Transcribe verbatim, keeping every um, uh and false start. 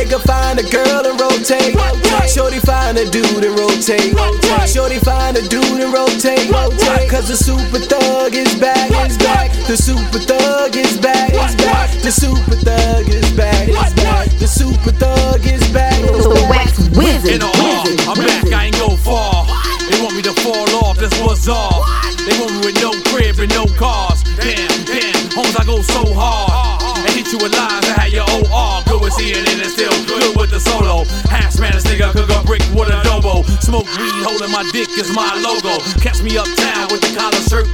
nigga find a girl and rotate. Shorty find a dude and rotate. Shorty find a dude and rotate. Cause the super thug is back, is back. The super thug is back, is back. The super thug is back, is back. The super thug is back, is back. Wax Wizard. In a hall, I'm back, I ain't go far. They want me to fall off, that's what's off. They want me with no crib and no cars. Damn, damn, homes I go so hard. And hit you with lines that had your O R. Good with C N N and still good with the solo. Half Spanish nigga, cook a brick with a dobo. Smoke weed, holding my dick is my logo. Catch me uptown with the collar shirt